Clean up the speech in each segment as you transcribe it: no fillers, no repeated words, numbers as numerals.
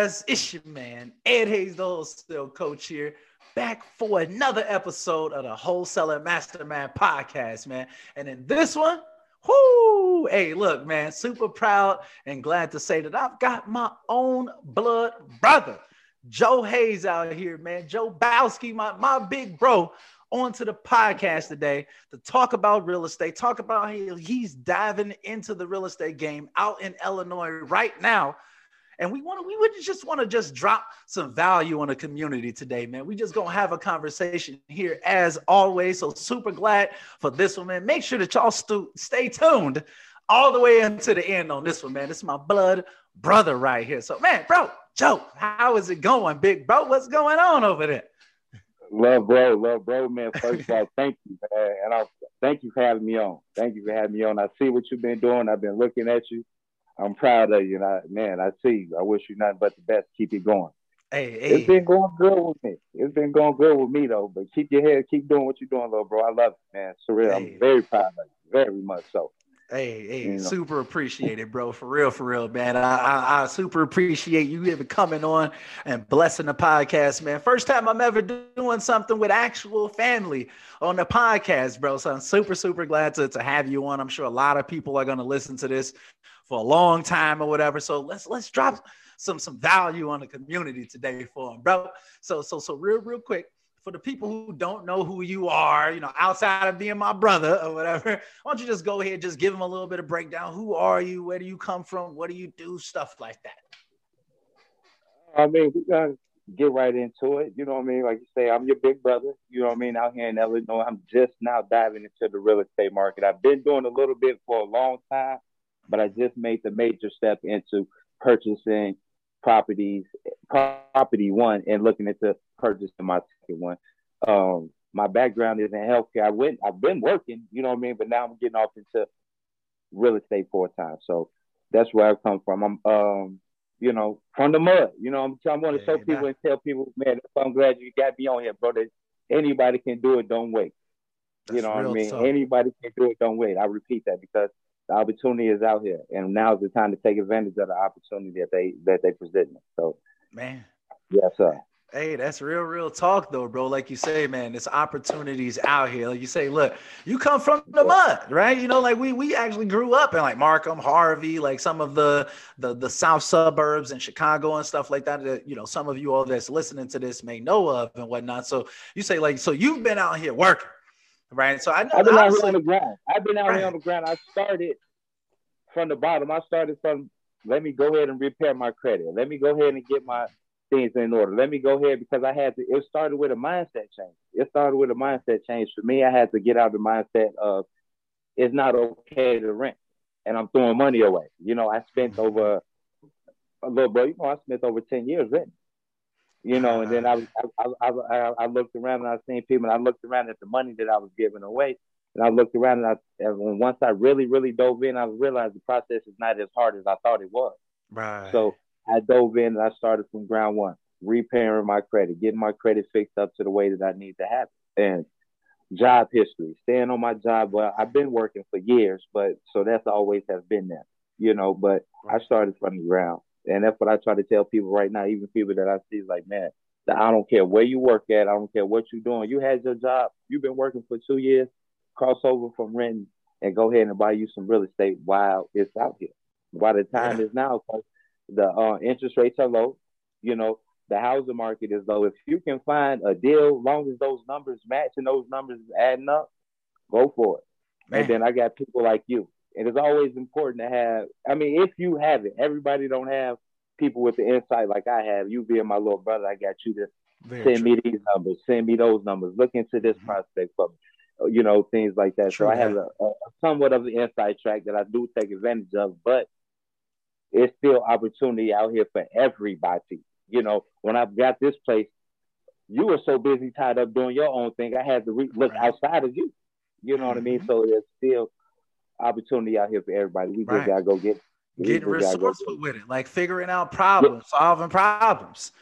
guys, it's your man, Ed Hayes, the wholesale coach here, back for another episode of the Wholesaler Mastermind podcast, man. And in this one, hey, look, man, super proud and glad to say that I've got my own blood brother, Joe Hayes out here, man. Joe Bowski, my big bro, onto the podcast today to talk about real estate, talk about how he's diving into the real estate game out in Illinois right now. And we would just want to drop some value on the community today, man. We just gonna have a conversation here as always. So super glad for this one, man. Make sure that y'all stay tuned all the way into the end on this one, man. This is my blood brother right here. So, man, bro, Joe, how is it going, big bro? What's going on over there? Love, bro, man. First of all, thank you, man. And thank you for having me on. Thank you for having me on. I see what you've been doing. I've been looking at you. I'm proud of you. And I see you. I wish you nothing but the best. Keep it going. Hey. It's been going good with me. It's been going good with me, though. But keep your head, keep doing what you're doing, little bro. I love it, man. Surreal. Hey. I'm very proud of you. Very much so. Hey, you know? Super appreciate it, bro. For real, man. I super appreciate you even coming on and blessing the podcast, man. First time I'm ever doing something with actual family on the podcast, bro. So I'm super glad to have you on. I'm sure a lot of people are going to listen to this for a long time or whatever. So let's drop some value on the community today for them, bro. So real quick, for the people who don't know who you are, you know, outside of being my brother or whatever, why don't you just go ahead, just give them a little bit of breakdown. Who are you? Where do you come from? What do you do? Stuff like that. I mean, we're going to get right into it. You know what I mean? Like you say, I'm your big brother. You know what I mean? Out here in Illinois, I'm just now diving into the real estate market. I've been doing a little bit for a long time, but I just made the major step into purchasing property one and looking into purchasing my second one. My background is in healthcare. I've been working, you know what I mean, but now I'm getting off into real estate full time. So that's where I come from. I'm you know, from the mud. You know, I'm going to show people and tell people, man, I'm glad you got me on here, bro. That anybody can do it, don't wait. You know what I mean? Anybody can do it, don't wait. I repeat that because the opportunity is out here, and now's the time to take advantage of the opportunity that they present me. So, man, yes, sir. Hey, that's real talk, though, bro. Like you say, man, there's opportunities out here. Like you say, look, you come from the mud, right? You know, like we actually grew up in like Markham, Harvey, like some of the south suburbs in Chicago and stuff like that. That, you know, some of you all that's listening to this may know of and whatnot. So you say, like, so you've been out here working. Right. So I've been out here on the ground. Here on the ground. I started from the bottom. I started from, let me go ahead and repair my credit. Let me go ahead and get my things in order. Let me go ahead because it started with a mindset change. For me, I had to get out of the mindset of it's not okay to rent and I'm throwing money away. You know, I spent over 10 years renting. You know, and then I looked around and I seen people, and I looked around at the money that I was giving away, and I looked around and once I really dove in, I realized the process is not as hard as I thought it was. Right. So I dove in and I started from ground one, repairing my credit, getting my credit fixed up to the way that I need to have it, and job history, staying on my job. Well, I've been working for years, but so that's always has been there, you know. But I started from the ground. And that's what I try to tell people right now, even people that I see like, man, I don't care where you work at. I don't care what you're doing. You had your job. You've been working for 2 years. Cross over from renting and go ahead and buy you some real estate while it's out here. While the time is now, because the interest rates are low. You know, the housing market is low. If you can find a deal, long as those numbers match and those numbers adding up, go for it. Man. And then I got people like you. And it's always important to have, I mean, if you have it, everybody don't have people with the insight like I have. You being my little brother, I got you to send me these numbers, send me those numbers, look into this prospect for me, you know, things like that. So I have a somewhat of the inside track that I do take advantage of, but it's still opportunity out here for everybody. You know, when I've got this place, you were so busy tied up doing your own thing, I had to look outside of you. You know what I mean? So there's still opportunity out here for everybody. We just gotta go getting resourceful with it, like figuring out problems, solving problems.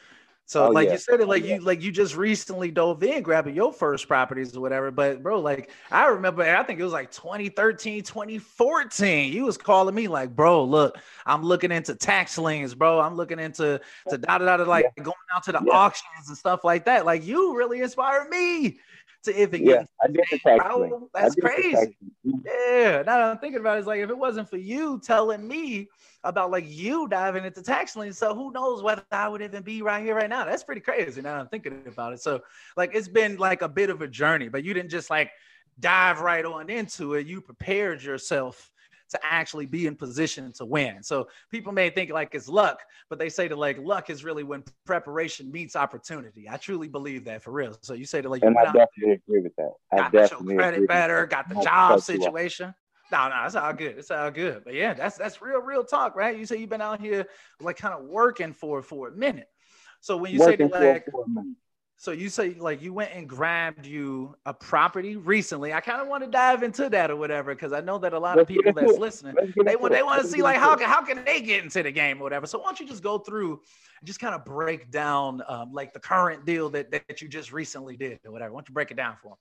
So like you said it, like you just recently dove in grabbing your first properties or whatever. But bro, like I remember, I think it was like 2013, 2014. You was calling me like, bro, look, I'm looking into tax liens, bro. I'm looking into like going out to the auctions and stuff like that. Like you really inspired me to even get I did the tax lien. That's crazy. Yeah. Now that I'm thinking about it, it's like if it wasn't for you telling me about like you diving into tax liens, so who knows whether I would even be right here right now. That's pretty crazy now I'm thinking about it. So like it's been like a bit of a journey, but you didn't just like dive right on into it. You prepared yourself to actually be in position to win. So people may think like it's luck, but they say that like luck is really when preparation meets opportunity. I truly believe that for real. So you say that like, and I definitely agree with that. I definitely got your credit better, got the job situation. No, it's all good. It's all good. But yeah, that's real talk, right? You say you've been out here like kind of working for a minute. So when you say that, like, so you say like you went and grabbed you a property recently. I kind of want to dive into that or whatever, because I know that a lot of people that's listening, they want to see like how can they get into the game or whatever. So why don't you just go through and just kind of break down like the current deal that you just recently did or whatever. Why don't you break it down for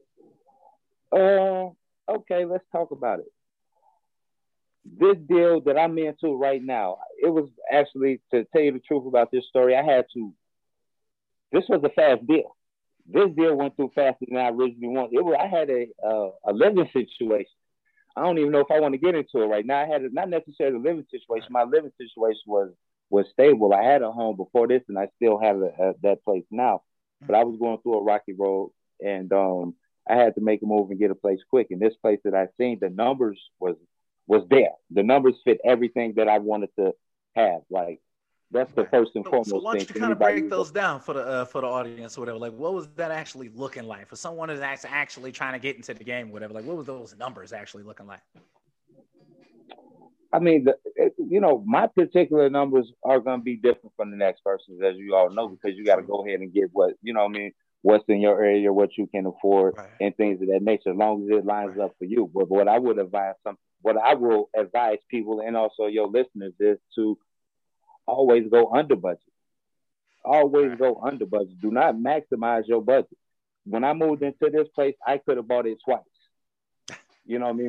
them? Okay, let's talk about it. This deal that I'm into right now, it was actually, to tell you the truth about this story, this was a fast deal. This deal went through faster than I originally wanted. I had a living situation. I don't even know if I want to get into it right now. I had not necessarily a living situation. My living situation was stable. I had a home before this, and I still have that place now. But I was going through a rocky road, and I had to make a move and get a place quick. And this place that I seen, the numbers was there. The numbers fit everything that I wanted to have. Like that's the first and foremost thing. So why don't you kind of break those down for the audience or whatever? Like, what was that actually looking like for someone that's actually trying to get into the game or whatever? Like, what was those numbers actually looking like? I mean, my particular numbers are going to be different from the next person's, as you all know, because you got to go ahead and get what's in your area, what you can afford, and things of that nature, as long as it lines up for you. But what I will advise people and also your listeners is to always go under budget. Always go under budget. Do not maximize your budget. When I moved into this place, I could have bought it twice. You know what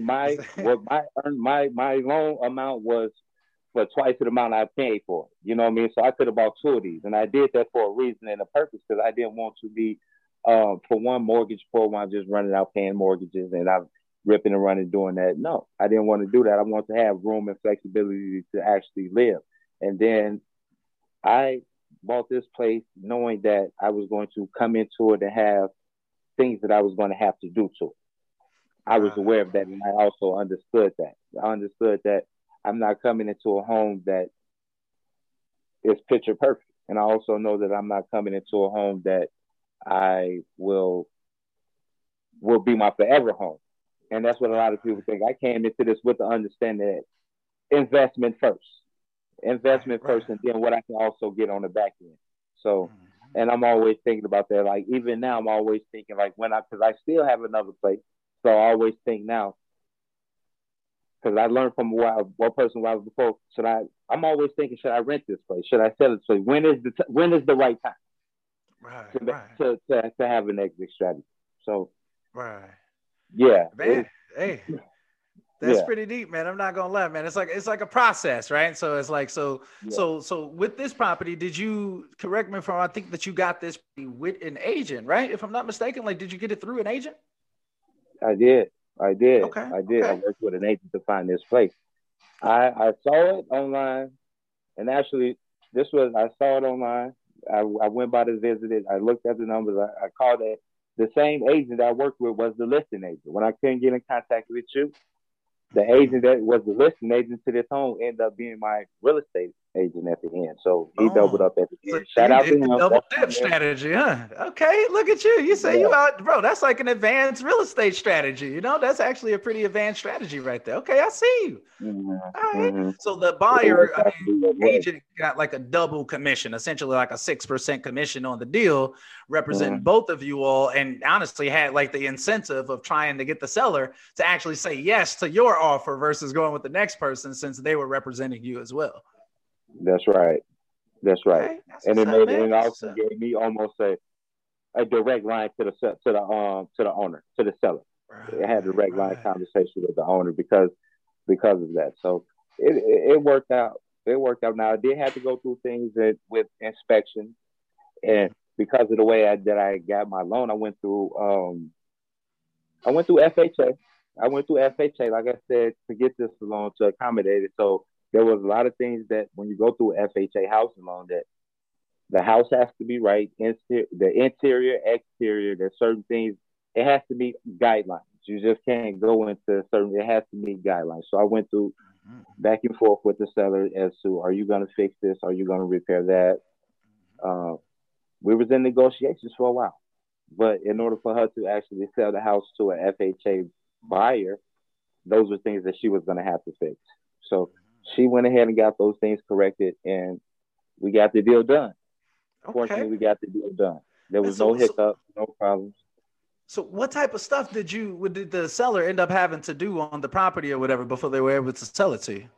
I mean? My loan amount was for twice the amount I paid for it. You know what I mean? So I could have bought two of these. And I did that for a reason and a purpose, because I didn't want to be, for one, mortgage poor when I'm just running out paying mortgages and I'm ripping and running doing that. No, I didn't want to do that. I want to have room and flexibility to actually live. And then I bought this place knowing that I was going to come into it and have things that I was going to have to do to it. I was aware of that, and I also understood that. I understood that I'm not coming into a home that is picture perfect. And I also know that I'm not coming into a home that I will be my forever home. And that's what a lot of people think. I came into this with the understanding that investment first. Investment first, and then what I can also get on the back end. So, and I'm always thinking about that. Like, even now, I'm always thinking, like, because I still have another place. So I always think now, because I learned from one person while before, I'm always thinking, should I rent this place? Should I sell it? So when is the right time to have an exit strategy? So, yeah. Man, hey, that's pretty deep, man. I'm not gonna lie, man. It's like a process, right? So it's like, so with this property, did you, correct me if I think that you got this with an agent, right? If I'm not mistaken, like, did you get it through an agent? I did. Okay. I did. I worked with an agent to find this place. I saw it online, and actually, I saw it online. I went by to visit it. I looked at the numbers. I called it. The same agent I worked with was the listing agent. When I couldn't get in contact with you, the agent that was the listing agent to this home ended up being my real estate agent at the end. So he doubled up at the end. Shout out to him. Double dip strategy, huh? Okay, look at you. You say you out, bro. That's like an advanced real estate strategy. You know, that's actually a pretty advanced strategy right there. Okay, I see you. All right. So the buyer, agent got like a double commission, essentially like a 6% commission on the deal, representing both of you all, and honestly had like the incentive of trying to get the seller to actually say yes to your offer versus going with the next person, since they were representing you as well. That's right. That's right. Okay, that's And what's it up, made man. it That's what's also up. gave me almost a direct line to the owner, to the seller. I had a Right, direct line right. conversation with the owner because of that. So it worked out. It worked out. Now I did have to go through things with inspection, and because of the way that I got my loan, I went through FHA. I went through FHA, like I said, to get this loan to accommodate it. So there was a lot of things that when you go through FHA housing loan, that the house has to be right, the interior, exterior. There's certain things it has to meet guidelines. You just can't go into certain. It has to meet guidelines. So I went through Mhm. back and forth with the seller as to are you going to fix this? Are you going to repair that? Uh, we was in negotiations for a while, but in order for her to actually sell the house to an FHA buyer, those were things that she was going to have to fix. So she went ahead and got those things corrected, and we got the deal done. Okay. Fortunately, we got the deal done. There And was no hiccup, no problems. so what type of stuff did the seller end up having to do on the property or whatever before they were able to sell it to you?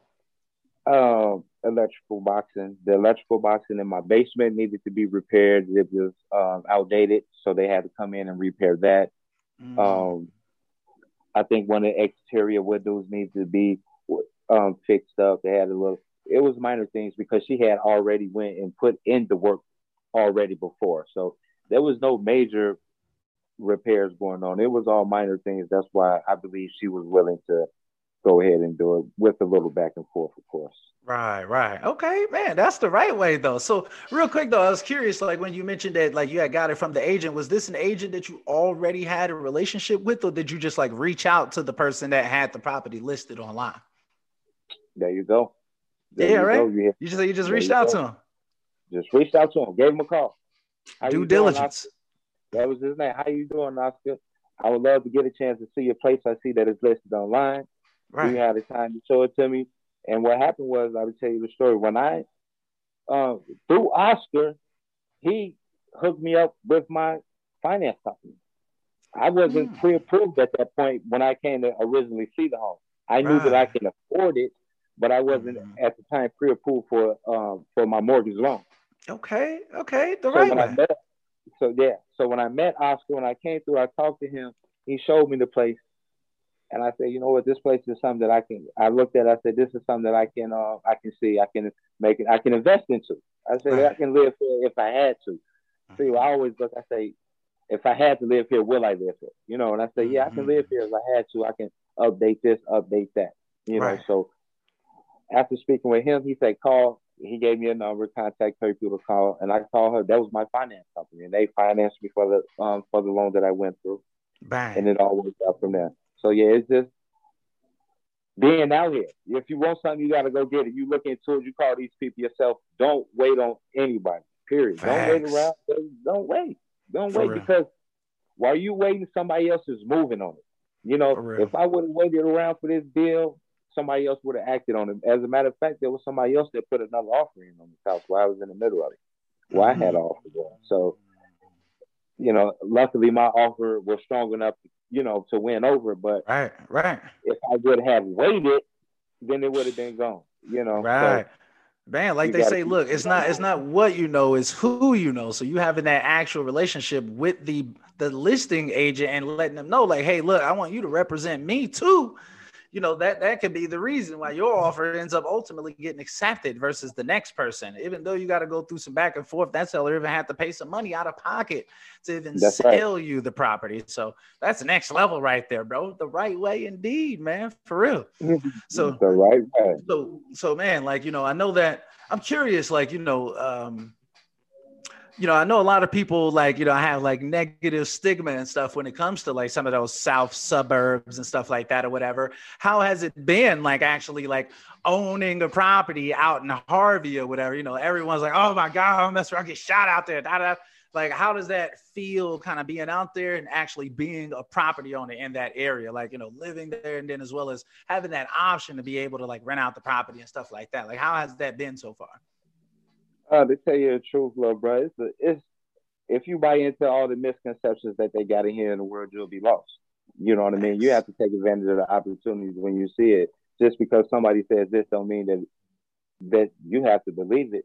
Electrical boxing. The electrical boxing in my basement needed to be repaired. It was outdated, so they had to come in and repair that. Mm. Um, I think one of the exterior windows needed to be fixed up. They had a little. It was minor things because she had already went and put in the work already before, so there was no major repairs going on. It was all minor things. That's why I believe she was willing to go ahead and do it with a little back and forth, of course. Right, right. Okay, man, that's the right way though. So, real quick though, I was curious, like when you mentioned that, like you had got it from the agent, was this an agent that you already had a relationship with, or did you just like reach out to the person that had the property listed online? There you go. There Yeah, you go. right. You just There reached you out to go. him. Just reached out to him, gave him a call. How Due you doing, Oscar? diligence. That was his name. How you doing, Oscar? I would love to get a chance to see your place. I see that it's listed online. Do you Right. have the time to show it to me? And what happened was, I would tell you the story. When I through Oscar, he hooked me up with my finance company. I wasn't Mm, pre-approved at that point when I came to originally see the home. I knew that I right. can afford it, but I wasn't Mhm. at the time pre-approved for my mortgage loan. Okay. Okay. The So right when I way. met, so when I met Oscar, when I came through, I talked to him. He showed me the place, and I said, you know what, this place is something that I can. I looked at, it, I said, this is something that I can see, I can make it, I can invest into. I said, I Right. can live here if I had to. See, Mhm. I always look. I say, if I had to live here, will I live here? You know, and I say, yeah, I can live Mhm. here if I had to. I can update this, update that. You know, Right. so after speaking with him, he said, call. He gave me a number, contact her people to call, and I called her. That was my finance company, and they financed me for the loan that I went through, and Bang. it all worked out from there. So yeah, it's just being out here. If you want something, you got to go get it. You look into it. You call these people yourself. Don't wait on anybody. Period. Don't wait Facts. around. Don't wait. Don't For wait real. because while you waiting, somebody else is moving on it. You know, For real. if I would have waited around for this deal, somebody else would have acted on it. As a matter of fact, there was somebody else that put another offer in on this house while I was in the middle of it. Well, I had Mhm. an offer going. So, you know, luckily my offer was strong enough, to win over. But Right. Right. if I would have waited, then it would have been gone. So Right. Man, like you they got to say, keep. look, it's not what you know, it's who you know. So you having that actual relationship with the listing agent and letting them know, like, hey, look, I want you to represent me too. That could be the reason why your offer ends up ultimately getting accepted versus the next person. Even though you got to go through some back and forth, that seller even had to pay some money out of pocket to even That's right. sell you the property. So that's the next level right there, bro. The right way indeed, man, for real. The So right way. so man, like, I know that I'm curious, like, I know a lot of people, like, have like negative stigma and stuff when it comes to like some of those south suburbs and stuff like that or whatever. How has it been, like, actually like owning a property out in Harvey or whatever? Everyone's like, oh my God, I'm I'll get shot out there. Da, da. Like, how does that feel, kind of being out there and actually being a property owner in that area? Like, living there, and then as well as having that option to be able to like rent out the property and stuff like that. Like, how has that been so far? To tell you the truth, little bro, it's if you buy into all the misconceptions that they got in here in the world, you'll be lost. You know what I mean? You Facts. have to take advantage of the opportunities when you see it. Just because somebody says this don't mean that you have to believe it.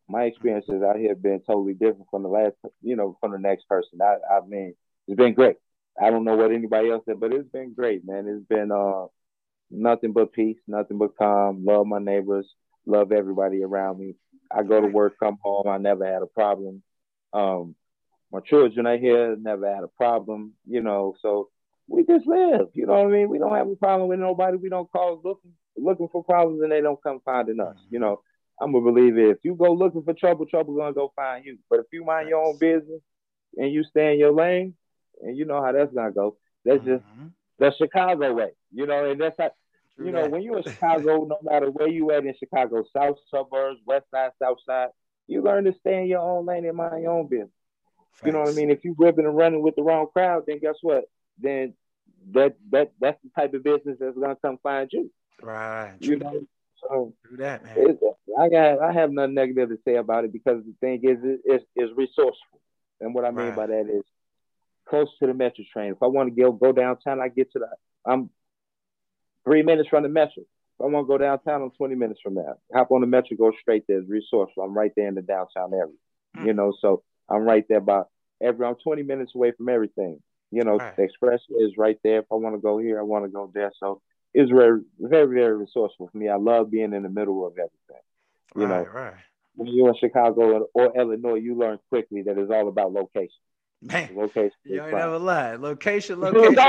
my experiences out here have been totally different from the last, from the next person. I mean, it's been great. I don't know what anybody else said, but it's been great, man. It's been nothing but peace, nothing but calm. Love my neighbors, love everybody around me. I go to work, come home. I never had a problem. My children are here, never had a problem, So we just live, you know what I mean? We don't have a problem with nobody. We don't call looking for problems, and they don't come finding us. I'm a believer. If you go looking for trouble, trouble gonna go find you. But if you mind your own business and you stay in your lane, and you know how that's gonna go, that's just the Chicago way, and that's how. When you're in Chicago, no matter where you at in Chicago, south suburbs, west side, south side, you learn to stay in your own lane and mind your own business. Facts. You know what I mean? If you ripping and running with the wrong crowd, then guess what? Then that's the type of business that's gonna come find you. Right. So true that, man. I have nothing negative to say about it, because the thing is, it's resourceful, and what I mean by that is close to the metro train. If I want to go downtown, I get to I'm 3 minutes from the metro. If I want to go downtown, I'm 20 minutes from there. Hop on the metro, go straight there. It's resourceful. I'm right there in the downtown area. So I'm right there I'm 20 minutes away from everything. The expressway is right there. If I want to go here, I want to go there. So it's very, very, very resourceful for me. I love being in the middle of everything. Right. When you're in Chicago or Illinois, you learn quickly that it's all about location. Man, location. You ain't never lied. Location. Location.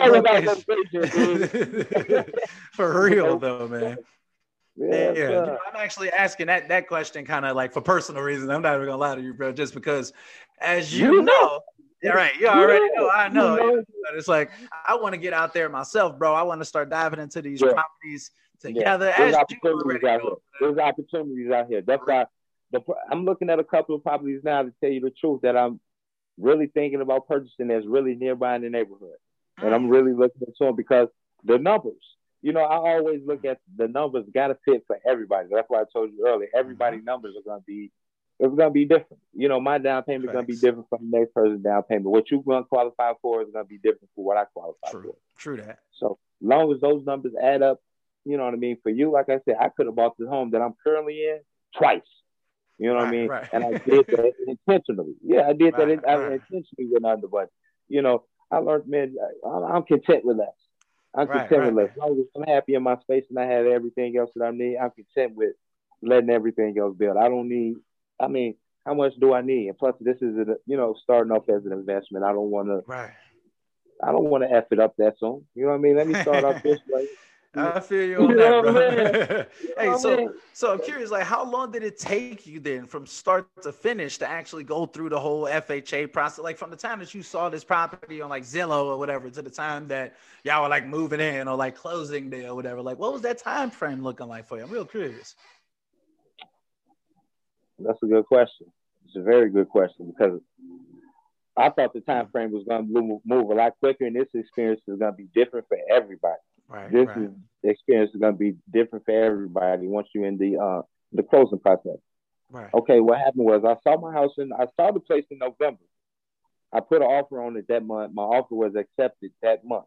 For real though, man. Yeah. I'm actually asking that question kind of like for personal reasons. I'm not even gonna lie to you, bro, just because, as you know. Yeah, right. You already know. I know. But it's like I want to get out there myself, bro. I want to start diving into these properties together. There's opportunities out here. There's opportunities out here. That's why I'm looking at a couple of properties now, to tell you the truth, that I'm really thinking about purchasing that's really nearby in the neighborhood. And I'm really looking into them because the numbers. I always look at the numbers got to fit for everybody. That's why I told you earlier. Everybody's numbers are going to be. It's going to be different. My down payment is going to be different from the next person's down payment. What you're going to qualify for is going to be different from what I qualify for. True that. So long as those numbers add up, you know what I mean? For you, like I said, I could have bought this home that I'm currently in twice. You know what I mean? Right. And I did that intentionally. Yeah, I did that. I intentionally went under, but, I learned, man, I'm content with less. I'm content with less. As long as I'm happy in my space and I have everything else that I need, I'm content with letting everything else build. I don't need, how much do I need? And plus, this is, starting off as an investment. I don't want to F it up that soon. You know what I mean? Let me start off this way. I feel you on that, bro. Hey, so I'm curious, like, how long did it take you then from start to finish to actually go through the whole FHA process? Like, from the time that you saw this property on like Zillow or whatever to the time that y'all were like moving in or like closing there or whatever, like, what was that time frame looking like for you? I'm real curious. That's a good question. It's a very good question, because I thought the time frame was going to move a lot quicker, and this experience is going to be different for everybody. This experience is going to be different for everybody once you're in the closing process. Right. Okay, what happened was I saw the place in November. I put an offer on it that month. My offer was accepted that month.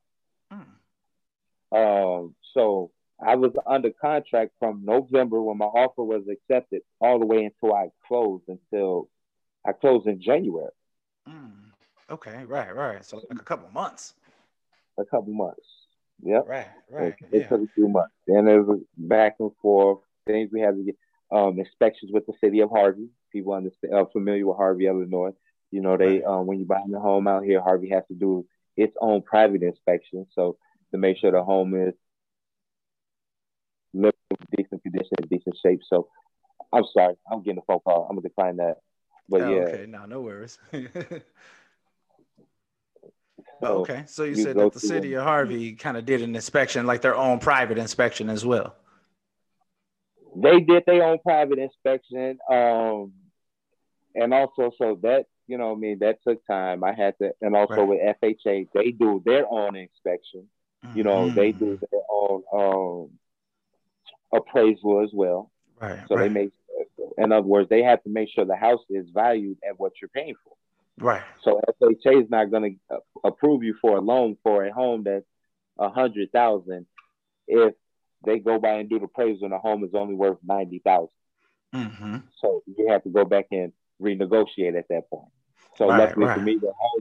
So I was under contract from November when my offer was accepted all the way until I closed in January. Okay, right. So like a couple months. Yep. Right. It took a few months. Then there was back and forth things we had to get. Inspections with the city of Harvey. People familiar with Harvey, Illinois. They when you buy a home out here, Harvey has to do its own private inspection. So to make sure the home is living in decent condition, decent shape. So I'm sorry, I'm getting a phone call. I'm gonna decline that. But okay, no worries. Okay, so you said that the city of Harvey kind of did an inspection, like their own private inspection as well. They did their own private inspection, and also so that that took time. I had to, and also with FHA, they do their own inspection. They do their own appraisal as well. So they make, in other words, they have to make sure the house is valued at what you're paying for. Right. So FHA is not going to approve you for a loan for a home that's $100,000 if they go by and do the appraisal and the home is only worth $90,000. Mm-hmm. So you have to go back and renegotiate at that point. So Right, luckily for right. me,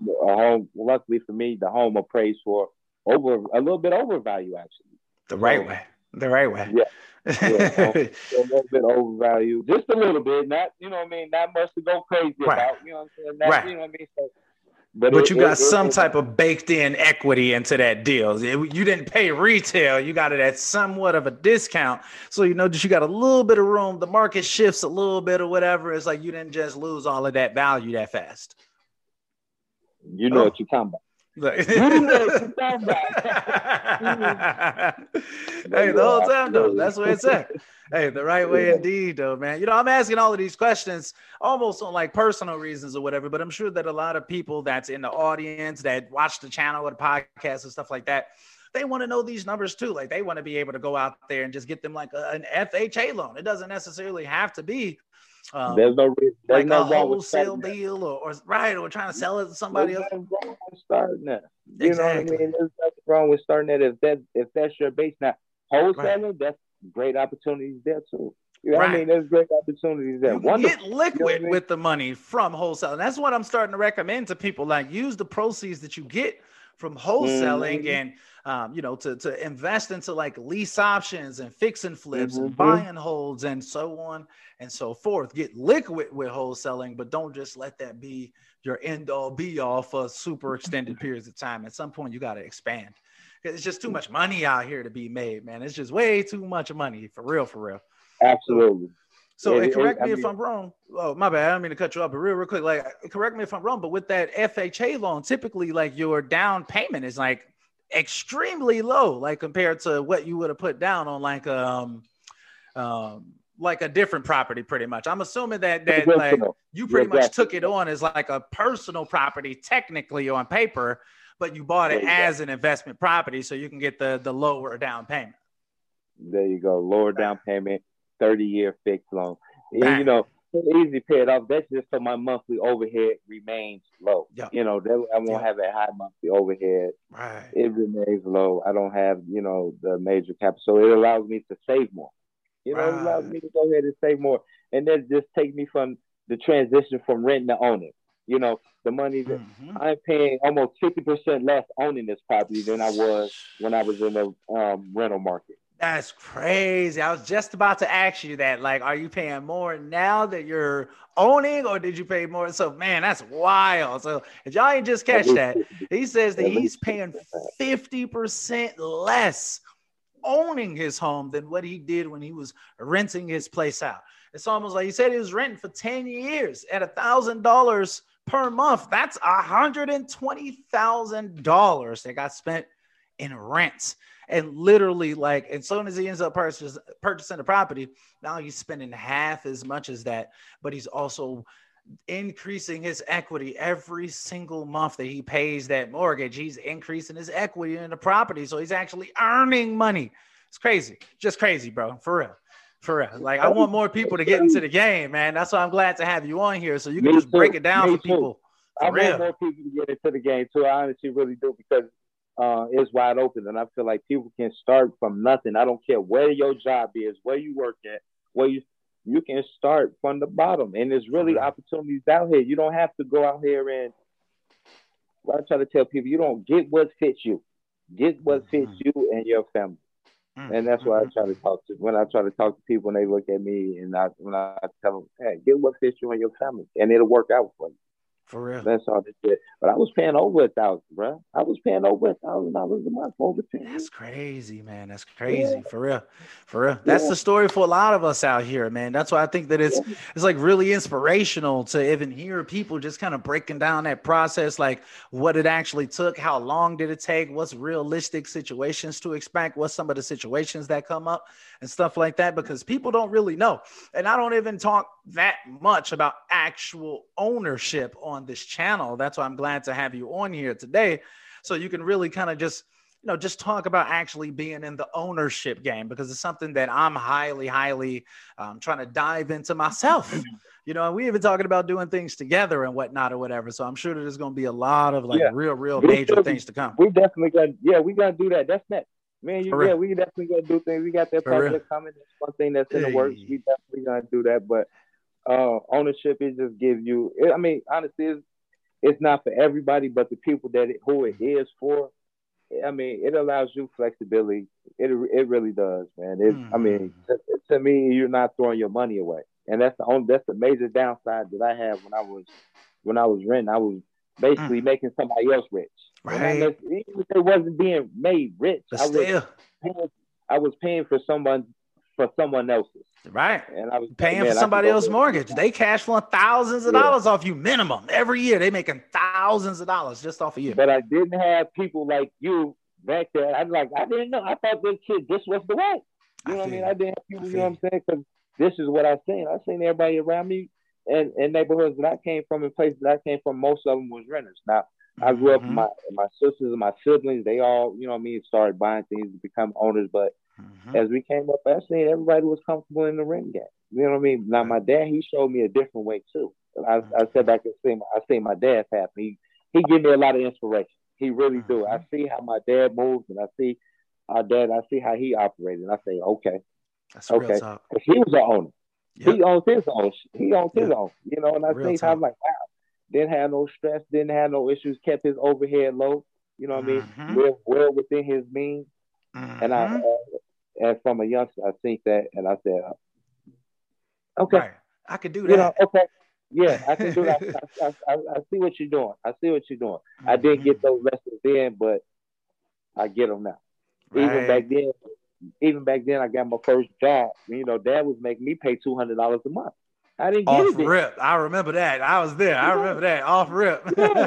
the home appraised for over a little bit over value actually. The right So way. The right way. yeah, yeah, a little bit overvalued, just a little bit. Not what I mean, not much to go crazy Right, about. You know what I'm saying? Not right. what I mean. So, but But you got some it type of baked in equity into that deal. You didn't pay retail. You got it at somewhat of a discount. So you know that you got a little bit of room. The market shifts a little bit or whatever. It's like you didn't just lose all of that value that fast. you know Oh. what you're talking about. Like, You know what you're talking about. Hey, the Yeah, whole time though, absolutely. that's what it's at. Hey, the right way indeed, though, man. You know, I'm asking all of these questions almost on like personal reasons or whatever, but I'm sure that a lot of people that's in the audience that watch the channel or the podcast and stuff like that, they want to know these numbers too. Like they want to be able to go out there and just get them like an FHA loan. It doesn't necessarily have to be There's no reason. There's like a nothing wrong with wholesale starting that. deal or right or trying to sell it to There's somebody else. nothing wrong with starting that. You know what I Exactly. mean? There's nothing wrong with starting that if that's your base. Now, wholesaling, that's great opportunities there too. You know what I mean? There's great opportunities there. You can Wonderful. get liquid I mean? with the money from wholesale. And that's what I'm starting to recommend to people. Like use the proceeds that you get from wholesaling and to invest into like lease options and fix and flips and buy and holds and so on and so forth. Get liquid with wholesaling, but don't just let that be your end all be all for super extended periods of time. At some point, you got to expand. It's just too much money out here to be made, man. It's just way too much money for real, for real. Absolutely. So correct me if I'm wrong. Oh, my bad. I don't mean to cut you off, but real quick, like correct me if I'm wrong. But with that FHA loan, typically like your down payment is like extremely low, like compared to what you would have put down on like a different property, pretty much. I'm assuming that like you pretty much took it on as like a personal property, technically on paper, but you bought it as an investment property, so you can get the lower down payment. There you go, lower down payment. 30-year fixed loan. And, you know, easy pay it off. That's just so my monthly overhead remains low. Yep. You know, I won't have a high monthly overhead. Right. It remains low. I don't have, the major capital. So it allows me to save more. It allows me to go ahead and save more. And then just take me from the transition from renting to owning. You know, the money that I'm paying almost 50% less owning this property than I was when I was in the rental market. That's crazy. I was just about to ask you that. Like, are you paying more now that you're owning, or did you pay more? So, man, that's wild. So, if y'all ain't just catch that, he says that he's paying 50% less owning his home than what he did when he was renting his place out. It's almost like he said he was renting for 10 years at $1,000 per month. That's $120,000 that got spent in rent. And literally, like, as soon as he ends up purchasing the property, now he's spending half as much as that, but he's also increasing his equity every single month that he pays that mortgage. He's increasing his equity in the property, so he's actually earning money. It's crazy, just crazy, bro. For real. Like, I want more people to get into the game, man. That's why I'm glad to have you on here, so you can just break it down for people. I want more people to get into the game too. I honestly really do, because it's wide open, and I feel like people can start from nothing. I don't care where your job is, where you work at, where you can start from the bottom, and there's really opportunities out here. You don't have to go out here and I try to tell people, you don't get what fits you, get what fits you and your family. And that's why I try to talk to when I try to talk to people, and they look at me, and when I tell them, hey, get what fits you and your family, and it'll work out for you. For real. That's all they did. But I was paying over $1,000, bro. I was paying over $1,000 a month for over 10 years. That's crazy, man. That's crazy. Yeah. For real. That's the story for a lot of us out here, man. That's why I think that it's like really inspirational to even hear people just kind of breaking down that process, like what it actually took, how long did it take, what's realistic situations to expect, what's some of the situations that come up and stuff like that, because people don't really know. And I don't even talk that much about actual ownership on this channel. That's why I'm glad to have you on here today, so you can really kind of just talk about actually being in the ownership game, because it's something that I'm highly trying to dive into myself. We even talking about doing things together and whatnot or whatever. So I'm sure that there's going to be a lot of real major things to come. We definitely we got to do that. That's next. Man, For real. we definitely gonna do things. We got that For real. project coming. That's one thing that's in the works. We Hey. definitely gonna do that. But ownership, it just gives you. I mean, honestly, it's not for everybody, but the people who it is for. I mean, it allows you flexibility. It really does, man. I mean, Mm-hmm. to me, you're not throwing your money away, and that's the major downside that I had when I was renting. I was Mm. basically making somebody else rich, and Right. even if they wasn't being made rich, But still, paying, I was paying for someone else's, right. and I was like, Paying for man, I can somebody go else's ahead and do mortgage. They cash flowing thousands of that. dollars off you minimum every year. They making thousands of dollars just off of you. But I didn't have people like you back there. I didn't know. I thought this was the way. I You know what I feel mean? you. I didn't have I people, you feel know you. what I'm saying? Because this is what I seen. I seen everybody around me and neighborhoods that I came from and places that I came from, most of them was renters. Now, I grew up, Mm-hmm. my sisters and my siblings, they all, you know what I mean, started buying things to become owners. But Mm-hmm. as we came up, I seen everybody was comfortable in the rent game. You know what I mean? Now, Right. my dad, he showed me a different way too. I Mm-hmm. said back and I seen my dad path. He gave me a lot of inspiration. He really do. Mm-hmm. I see how my dad moves, and I see our dad. I see how he operated. And I say, okay, That's real okay, talk. 'cause he was the owner. He Yep. owns his own. He owns his Yep. own. You know, and I Real see how I'm talk. like, wow, didn't have no stress, didn't have no issues, kept his overhead low. You know what I mean? Mm-hmm. Live well within his means. And Mm-hmm. and from a youngster, I think that, and I said, okay, Right. I could do you know, that. okay, yeah, I can do that. I see what you're doing. I see what you're doing. I didn't Mm-hmm. get those lessons then, but I get them now. Even back Right. then, even back then, I got my first job. You know, Dad was making me pay $200 a month. I didn't get Off it then. rip. I remember that. I was there. I Yeah, remember that. Off rip. yeah.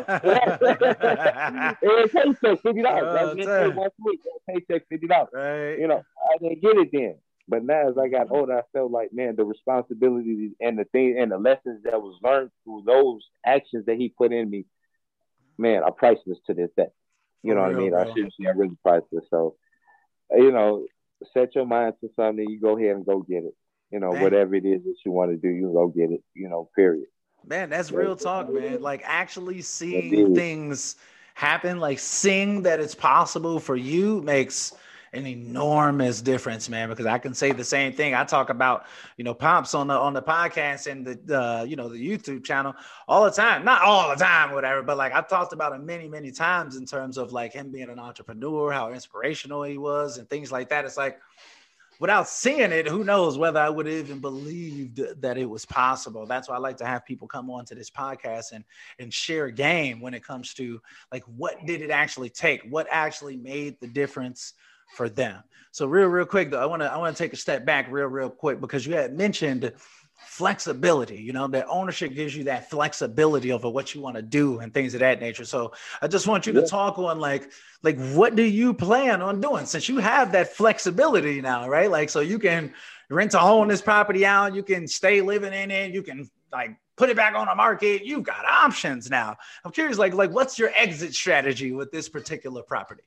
Every paycheck $50. That's Oh, getting paid damn. once a week. Every paycheck $50. Right. You know, I didn't get it then. But now, as I got Mhm. older, I felt like, man, the responsibilities and the thing and the lessons that was learned through those actions that he put in me, man, are priceless to this day. You For know what I real, mean? I bro. seriously, are really priceless. So, you know, set your mind to something, you go ahead and go get it. You know, Man, whatever it is that you want to do, you go get it. You know, period. man, that's Yes, real talk, man. Like actually seeing indeed. things happen, like seeing that it's possible for you makes an enormous difference, man. Because I can say the same thing. I talk about, Pops on the podcast and the YouTube channel all the time. Not all the time, whatever, but like I've talked about him many, many times in terms of like him being an entrepreneur, how inspirational he was, and things like that. It's like without seeing it, who knows whether I would have even believed that it was possible. That's why I like to have people come on to this podcast and share game when it comes to like what did it actually take? What actually made the difference for them? So real quick though, I want to take a step back real quick because you had mentioned flexibility, that ownership gives you that flexibility over what you want to do and things of that nature. So I just want you to Yeah. talk on like what do you plan on doing since you have that flexibility now, right? Like so you can rent to own this property out, you can stay living in it, you can like put it back on the market, you've got options now. I'm curious, like what's your exit strategy with this particular property?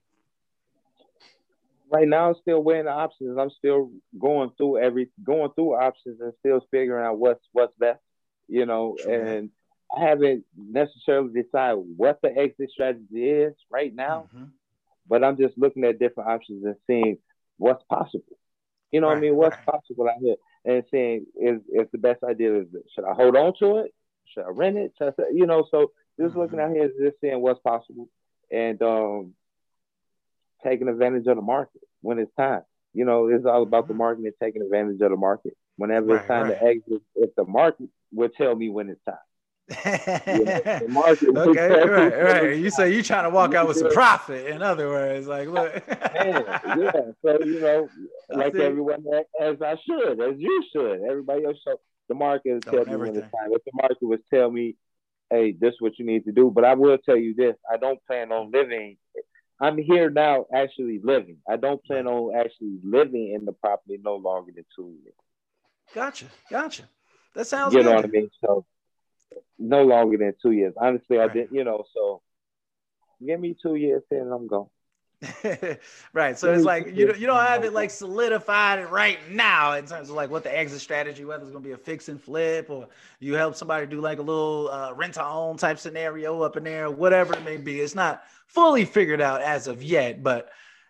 Right now, I'm still weighing the options. I'm still going through options and still figuring out what's best. You know, True that. and I haven't necessarily decided what the exit strategy is right now, Mm-hmm. but I'm just looking at different options and seeing what's possible. You know what I Right, mean? What's right. possible out here, and seeing is the best idea. Should I hold on to it? Should I rent it? So just looking Mm-hmm. out here is just seeing what's possible and taking advantage of the market when it's time. You know, it's all about the Mm-hmm. market and taking advantage of the market. Whenever it's Right, time to right. exit, if the market will tell me when it's time. You know, Okay, the market will tell me right, when right. it's You time. say you trying to walk out You with some feel profit. In other words, like, look, man, yeah. So I like see. everyone, as I should, as you should, everybody else. So the market will tell On me when it's everything. time. If the market would tell me, hey, this is what you need to do. But I will tell you this: I don't plan on living. I'm here now, actually living. I don't plan Right. on actually living in the property no longer than 2 years. Gotcha. Gotcha. That sounds You know what I good. mean? So no longer than 2 years. Honestly, I Right. didn't. So give me 2 years and I'm gone. Right. So Give it's me like two years you don't and have I'm it gone. like solidified right now in terms of like what the exit strategy, whether it's gonna be a fix and flip or you help somebody do like a little rent to own type scenario up in there, whatever it may be. It's not fully figured out as of yet, but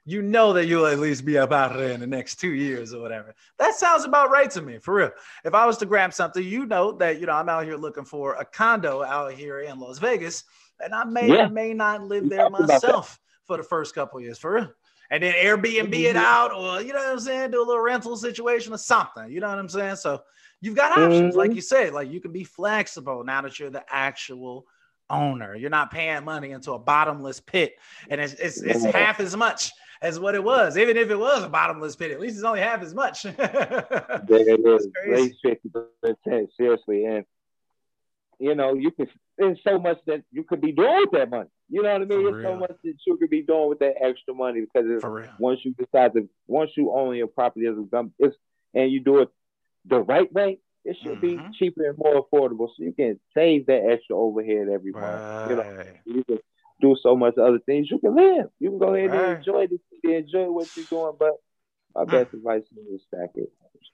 you know that you'll at least be up out of there in the next 2 years or whatever. That sounds about right to me, for real. If I was to grab something, you know that, I'm out here looking for a condo out here in Las Vegas, and I may or may not live there myself for the first couple of years, for real. And then Airbnb it out, or, you know what I'm saying, do a little rental situation or something, you know what I'm saying? So you've got options, like you said, like you can be flexible now that you're the actual owner. You're not paying money into a bottomless pit, and it's half as much as what it was. Even if it was a bottomless pit, at least it's only half as much. It is great 50%, seriously. And you can, there's so much that you could be doing with that money. You know what I mean? There's so much that you could be doing with that extra money, because once you own your property and you do it the right way, it should be cheaper and more affordable, so you can save that extra overhead every month. You can do so much other things. You can live. You can go ahead and enjoy what you're doing. But my best advice is stack it.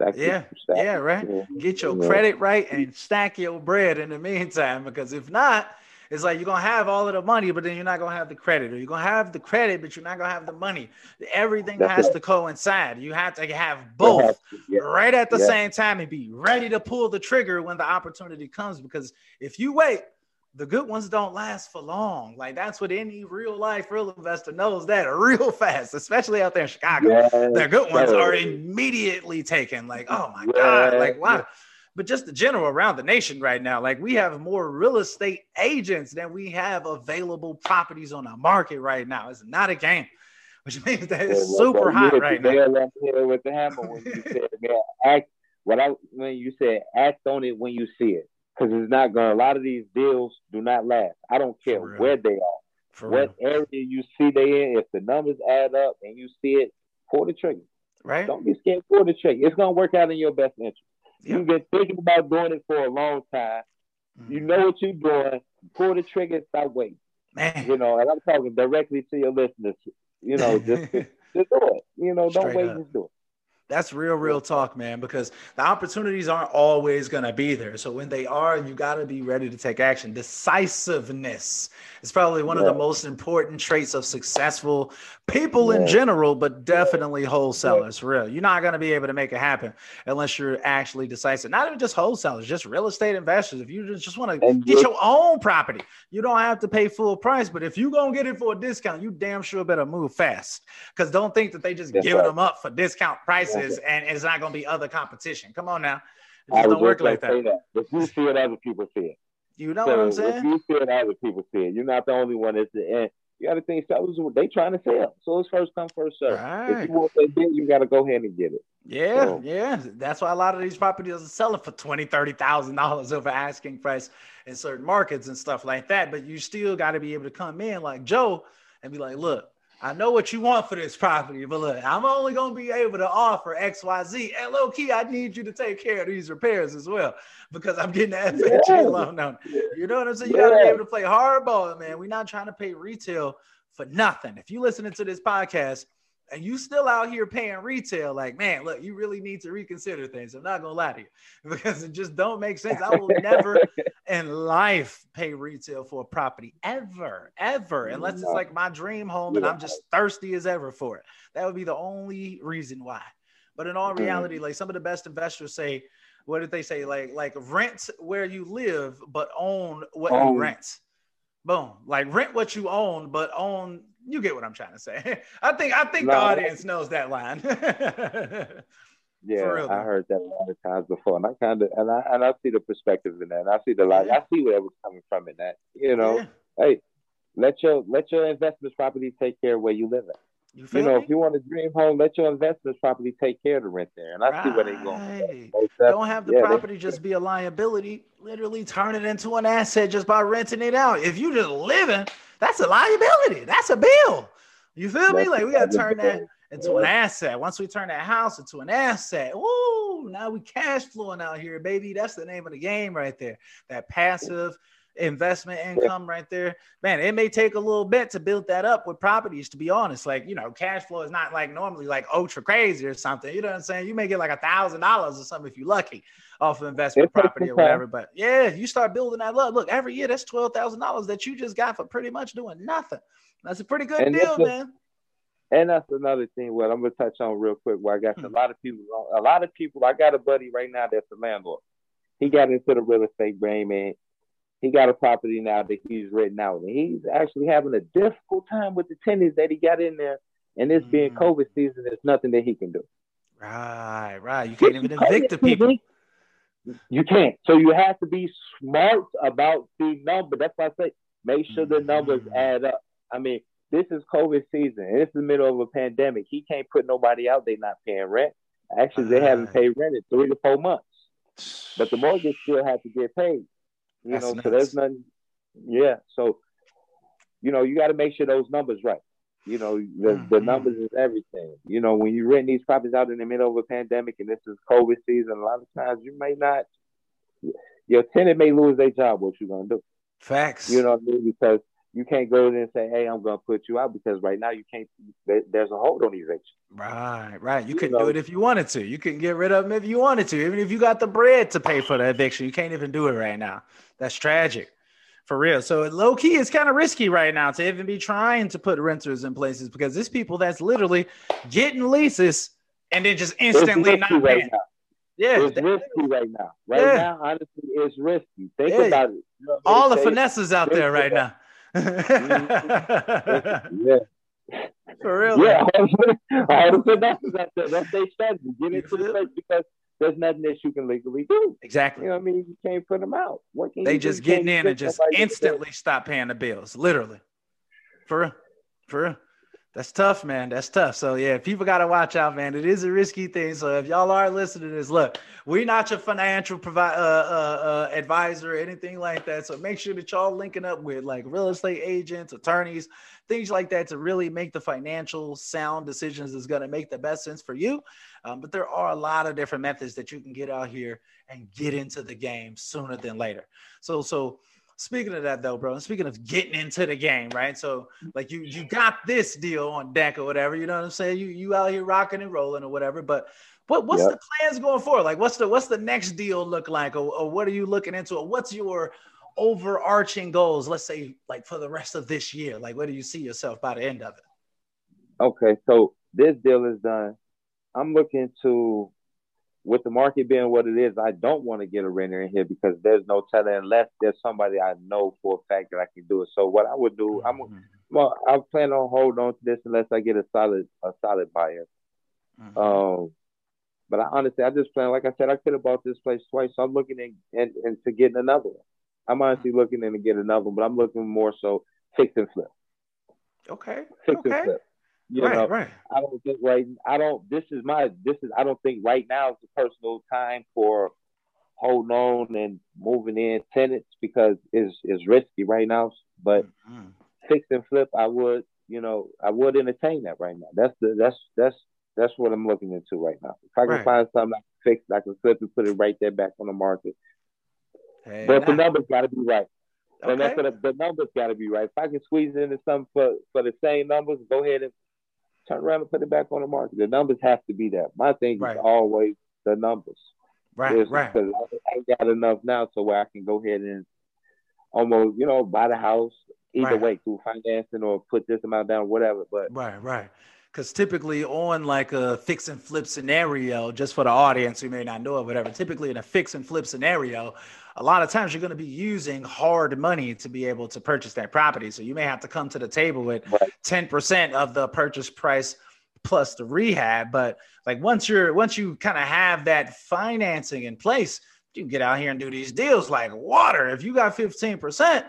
Get your credit right and stack your bread in the meantime, because if not, it's like you're going to have all of the money, but then you're not going to have the credit, or you're going to have the credit, but you're not going to have the money. Everything has to coincide. You have to have both right at the same time and be ready to pull the trigger when the opportunity comes, because if you wait, the good ones don't last for long. Like, that's what any real investor knows that real fast, especially out there in Chicago. The good ones are immediately taken. Like, oh my God, like, wow. But just the general around the nation right now, like, we have more real estate agents than we have available properties on the market right now. It's not a game, which means that it's super hot right now. With the hammer when you said, when you said act on it when you see it. Because it's not going to, a lot of these deals do not last. I don't care where they are, what area you see they in. If the numbers add up and you see it, pull the trigger. Right. Don't be scared, pull the trigger. It's going to work out in your best interest. Yep. You've been thinking about doing it for a long time. You know what you're doing. Pull the trigger and stop waiting. Man. And I'm talking directly to your listeners. Just do it. Don't wait, just do it. That's real talk, man, because the opportunities aren't always going to be there. So when they are, you got to be ready to take action. Decisiveness is probably one of the most important traits of successful people in general, but definitely wholesalers. For real. You're not going to be able to make it happen unless you're actually decisive. Not even just wholesalers, just real estate investors. If you just want to get your own property, you don't have to pay full price. But if you're going to get it for a discount, you damn sure better move fast, because don't think that they just giving them up for discount prices. And it's not going to be other competition. Come on now. It just don't work like that. But you see it, other people see it. You know what I'm saying? If you see it, other people see it. You're not the only one that's the end. You got to think, sellers, they trying to sell. So it's first come, first serve. Right. If you want that deal, you got to go ahead and get it. Yeah. That's why a lot of these properties are selling for $20,000, $30,000 over asking price in certain markets and stuff like that. But you still got to be able to come in like Joe and be like, look, I know what you want for this property, but look, I'm only going to be able to offer X, Y, Z. And low key, I need you to take care of these repairs as well, because I'm getting the FHA loan on it. You know what I'm saying? You got to be able to play hardball, man. We're not trying to pay retail for nothing. If you listening to this podcast and you still out here paying retail, like, man, look, you really need to reconsider things. I'm not going to lie to you, because it just don't make sense. I will never in life pay retail for a property ever, unless it's like my dream home and I'm just thirsty as ever for it. That would be the only reason why. But in all reality, like, some of the best investors say, what did they say? Like rent where you live, but own what you rent. Boom. Like, rent what you own, but own. You get what I'm trying to say. I think the audience knows that line. Real, I heard that a lot of times before, and I see the perspective in that. And I see the light. I see where it was coming from in that. Hey, let your investment property take care of where you live at. If you want a dream home, let your investment property take care of the rent there. And I see where they're going. Don't have the property just be a liability. Literally turn it into an asset just by renting it out. If you just living, that's a liability. That's a bill. You feel me? Like, we got to turn that into an asset. Once we turn that house into an asset, woo, now we cash flowing out here, baby. That's the name of the game right there. That passive investment income right there. Man, it may take a little bit to build that up with properties, to be honest. Like, cash flow is not like normally like ultra crazy or something. You know what I'm saying? You may get like $1,000 or something if you're lucky off of investment property or whatever. But yeah, you start building that up. Look, every year that's $12,000 that you just got for pretty much doing nothing. That's a pretty good deal, man. And that's another thing. What I'm gonna touch on real quick. Where I got a lot of people. I got a buddy right now that's a landlord. He got into the real estate game, and he got a property now that he's renting out, and he's actually having a difficult time with the tenants that he got in there. And this being COVID season, there's nothing that he can do. Right. You can't even evict the people. You can't. So you have to be smart about the number. That's why I say make sure the numbers add up. I mean, this is COVID season. It's the middle of a pandemic. He can't put nobody out. They're not paying rent. Actually, they haven't paid rent in 3 to 4 months. But the mortgage still has to get paid. So there's nothing. Yeah. So, you got to make sure those numbers right. The numbers is everything. When you rent these properties out in the middle of a pandemic and this is COVID season, a lot of times your tenant may lose their job. What you gonna do? Facts. You know what I mean? Because you can't go in and say, "Hey, I'm gonna put you out," because right now you can't. There's a hold on eviction. Right. You couldn't do it if you wanted to. You couldn't get rid of them if you wanted to. Even if you got the bread to pay for the eviction, you can't even do it right now. That's tragic. For real. So low key, it's kind of risky right now to even be trying to put renters in places because there's people that's literally getting leases and then just instantly not paying. Yeah, it's risky right now. Right now, honestly, it's risky. Think about it. All the finesses out there right now. Yeah. For real. Yeah, all the finesses out there. That's their strategy. Get into the place because there's nothing that you can legally do. Exactly. You know what I mean? You can't put them out. They just getting in and just instantly stop paying the bills. Literally. For real. That's tough, man. That's tough. So, yeah, people got to watch out, man. It is a risky thing. So, if y'all are listening to this, look, we're not your financial advisor or anything like that. So, make sure that y'all linking up with, like, real estate agents, attorneys, things like that to really make the financial sound decisions that's going to make the best sense for you. But there are a lot of different methods that you can get out here and get into the game sooner than later. So speaking of that, though, bro, and speaking of getting into the game, right? So, like, you got this deal on deck or whatever, you know what I'm saying? You out here rocking and rolling or whatever. But what's the plans going forward? Like, what's the next deal look like, or what are you looking into? Or what's your overarching goals? Let's say, like, for the rest of this year, like, where do you see yourself by the end of it? Okay, so this deal is done. I'm looking to. With the market being what it is, I don't want to get a renter in here because there's no telling unless there's somebody I know for a fact that I can do it. So what I would do, I plan on holding on to this unless I get a solid buyer. But I just plan, like I said, I could have bought this place twice. So I'm looking into getting another one. I'm honestly looking in to get another one, but I'm looking more so fix and flip. Okay. Fix and flip. Right. I don't think I don't think right now is the personal time for holding on and moving in tenants because it's risky right now. But fix and flip, I would entertain that right now. That's what I'm looking into right now. If I can find something I can fix, I can flip and put it right there back on the market. But the numbers got to be right. And that's the numbers got to be right. If I can squeeze into something for the same numbers, go ahead and turn around and put it back on the market. The numbers have to be there. My thing is always the numbers. Right. Because I ain't got enough now to where I can go ahead and almost, buy the house either way through financing or put this amount down, whatever. But right. Because typically on like a fix and flip scenario, just for the audience who may not know it, whatever, typically in a fix and flip scenario, a lot of times you're going to be using hard money to be able to purchase that property. So you may have to come to the table with 10% of the purchase price plus the rehab. But like once you kind of have that financing in place, you can get out here and do these deals like water. If you got 15%,